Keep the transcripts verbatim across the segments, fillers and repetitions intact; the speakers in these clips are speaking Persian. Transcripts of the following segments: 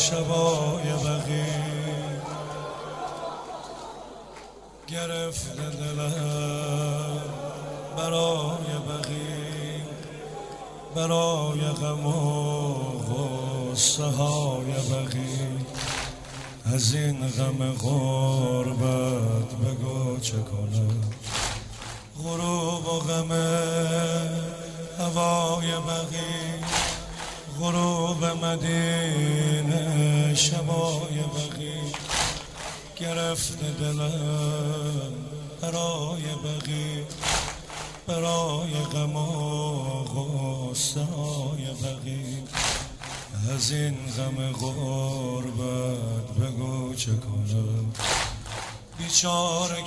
شبای بقی گرفته دلم برای بقی، برای غم و غصه های بقی. از این غم غربت بگو چه کنم، غروب و غم هوای بقی، غروب مدینه شبای بقی. گرفته دلم برای بقی، برای غم و غصه های بقی. از این غم غربت بگو چه کنم، بیچاره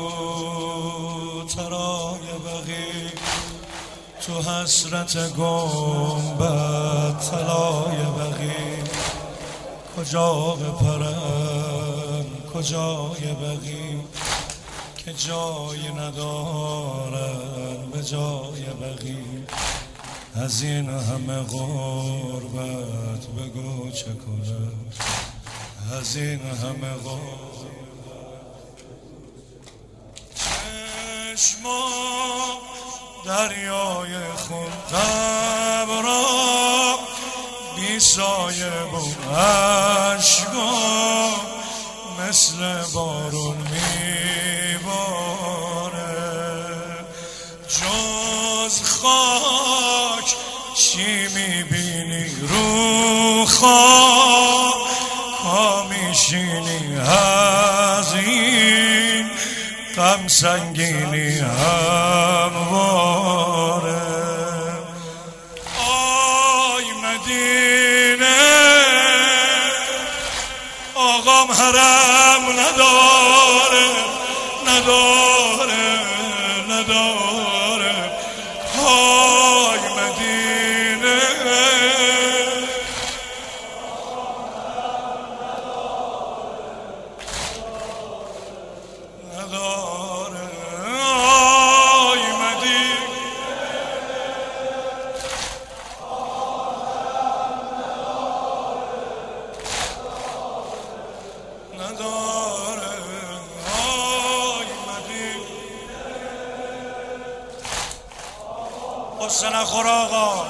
کبوترای بقی. تو حسرت گنبد طلای بقی، کجا بپرم کجای بقی، که جایی ندارن به جای بقی. از این همه غربت بگو چه کنم، از این همه غربت. چشما دریای خون غبرا، بی سایه بود عشقا، مثل بارون میباره. جز خاک چی میبینی رو خاک، ها میشینی از این غم سنگینی همواره. آی مدینه آقام حرم نداره، نداره، نداره. آی مدینه نداره، آی مدینه نداره، آی مدینه. قصه نخور آقا،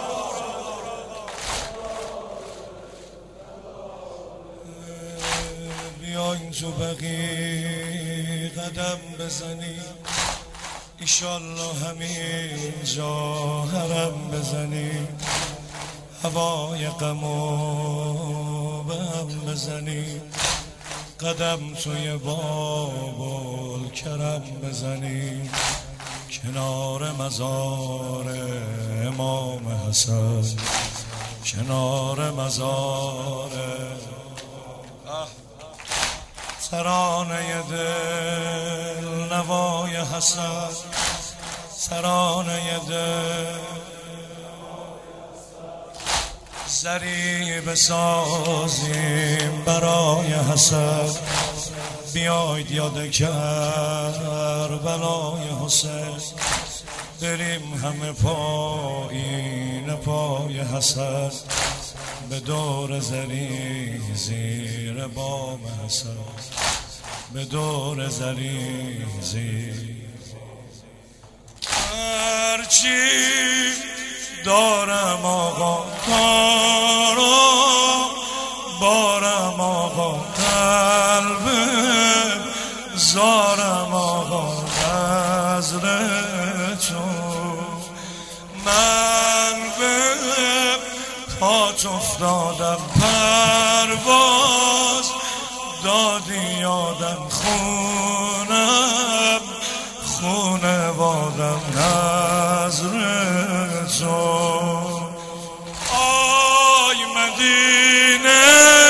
بیاین تو بقی قدم بزنی، ایشالله همین جا حرم بزنی. هوای غمو به هم بزنی، قدم توی بابل کرم بزنی. کنار مزار امام حسن، کنار مزار ترانه دل نوای حسن، ترانه دل زری بسازیم برای حسن. بیاید یاد کربلای حسین، بریم همه پایین پای حسن، به دور زری زیر بام حسن، به دور زری زیر. هرچی دارم آقا کارو بارم آقا، قلبم زارم آقا نظر تو. من به پات افتادم پرواز دادی یادم، خونم خونه وادم نظر تو. آی مدینه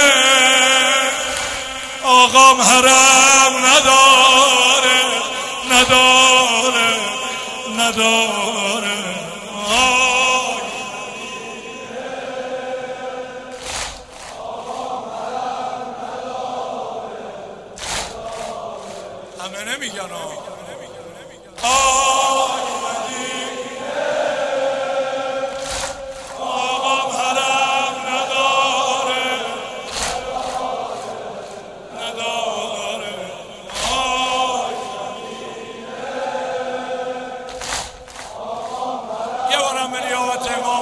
آقام حرم نداره، نداره، نداره. آی آقام حرم نداره، همه نمیگن. آی مدینه آقام حرم نداره،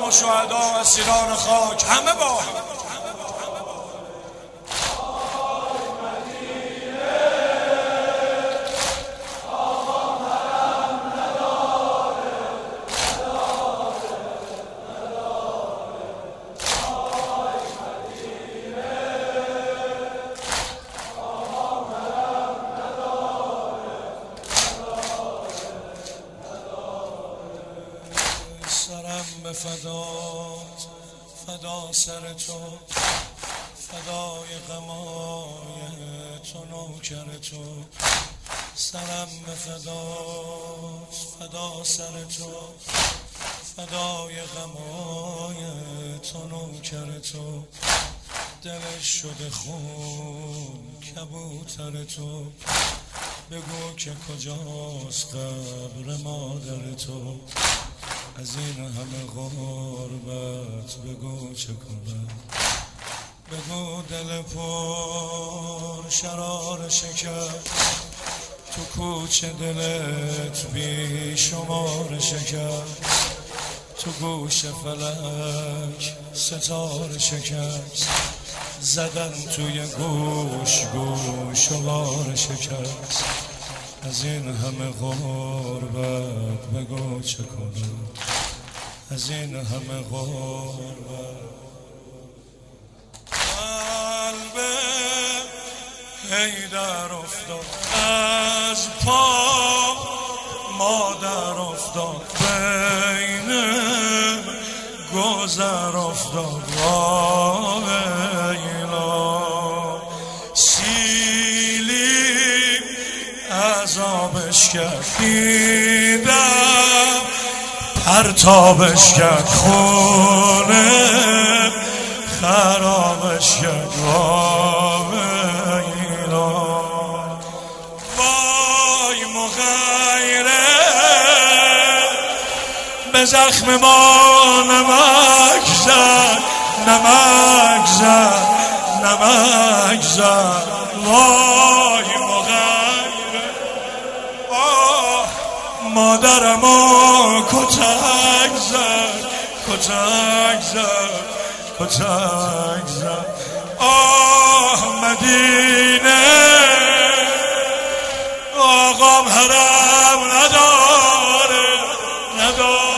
با شهدا و اسیران خاک، همه با هم. سرم به فدات، فدا سر تو، فدای غمای تو نوکر تو. سرم به فدات، فدا سر تو، فدای غمای تو نوکر تو. دلش شده خون کبوتر تو، بگو که کجاست قبر مادر تو. از این همه غربت بگو چه کنم، بگو دل پر شرار شکر، تو کوچه دلت بی شمار شکر. تو گوش فلک ستاره شکست، زدن توی گوش گوش و بار شکست. از این همه غربت بگو چه کنم، از این همه غربت. قلب حیدر افتاد از پا، مادر افتاد بین گذر افتاد. ویلا سیلی عذابش کرد، دیدم پرتابش کرد، خونه خرابش کرد. ویلا وای مغیره به زخم ما نمک زد، نمک زد، نمک زد. وای مغیره آه مادرمو کتک زد، کتک زد، کتک زد. آه مدینه آقام حرم نداره، نداره.